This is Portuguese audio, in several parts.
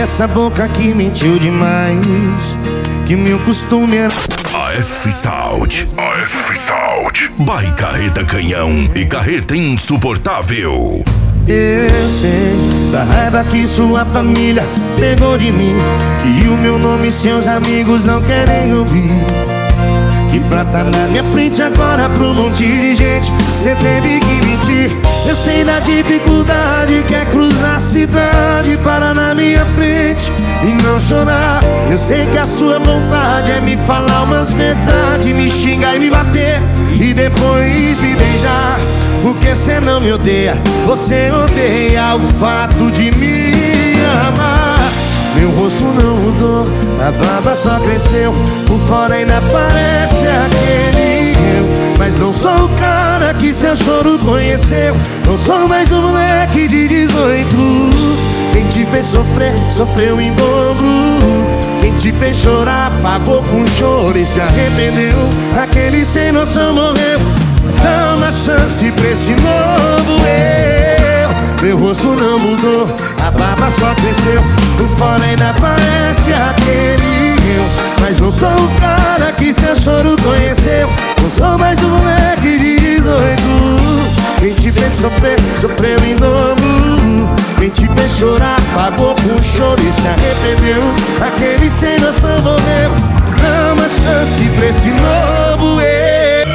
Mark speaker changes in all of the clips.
Speaker 1: essa boca que mentiu demais, que meu costume era...
Speaker 2: AF Saúde, Vai Carreta Canhão e Carreta Insuportável.
Speaker 1: Eu sei da raiva que sua família pegou de mim, que o meu nome e seus amigos não querem ouvir, que pra tá na minha frente agora pra um monte de gente cê teve que mentir. Eu sei da dificuldade que é cruzar a cidade, parar na minha frente e não chorar. Eu sei que a sua vontade é me falar umas verdades, me xingar e me bater e depois me beijar. Porque cê não me odeia, você odeia o fato de me amar. Meu rosto não mudou, a barba só cresceu, por fora ainda parece aquele eu. Mas não sou o cara que seu choro conheceu, não sou mais um moleque de 18. Quem te fez sofrer, sofreu em dobro. Quem te fez chorar, pagou com choro e se arrependeu. Aquele sem noção morreu. Dá uma chance pra esse novo eu. Meu rosto não mudou, a barba só cresceu, por fora ainda parece aquele eu. Mas não sou o cara que seu choro conheceu, não sou mais um moleque de 18. Quem te fez sofrer, sofreu em dobro. Quem te fez chorar, pagou com choro e se arrependeu. Aquele sem noção morreu. Dá uma chance pra esse novo eu.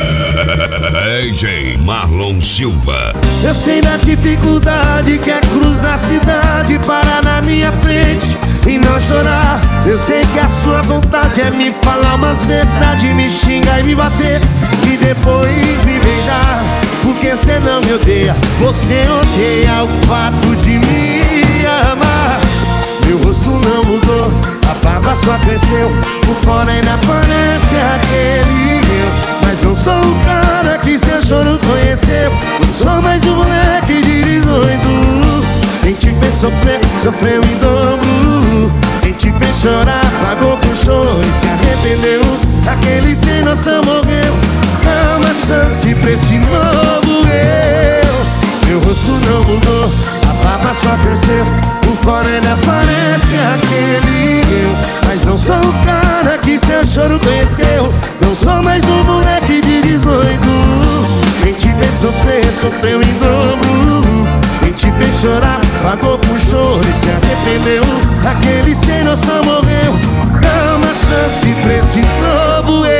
Speaker 2: DJ Marlon Silva.
Speaker 1: Eu sei da dificuldade que é cruzar a cidade, parar na minha frente e não chorar. Eu sei que a sua vontade é me falar umas verdades, me xingar e me bater e depois me beijar. Porque cê não me odeia, você odeia o fato de me amar. Meu rosto não mudou, a barba só cresceu, por fora ainda parece aquele eu. Mas não sou o cara que seu choro conheceu, não sou mais um moleque de 18. Quem te fez sofrer, sofreu em dobro. Quem te fez chorar, pagou com choro e se arrependeu. Aquele sem noção morreu. Dá uma chance pra esse novo eu. Meu rosto não mudou, a barba só cresceu, por fora ainda parece aquele eu. Mas não sou o cara que seu choro conheceu, não sou mais um moleque de 18. Quem te fez sofrer, sofreu em dobro. Quem te fez chorar, pagou com choro e se arrependeu. Aquele sem noção morreu. Dá uma chance pra esse novo eu.